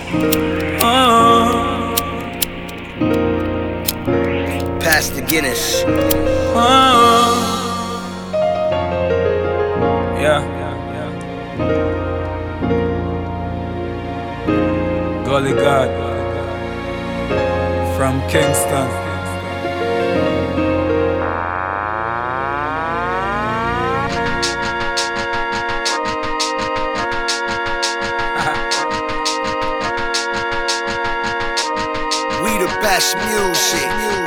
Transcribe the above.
Oh, Pastor Guinness. oh, yeah. Gully God from Kingston. We the best music.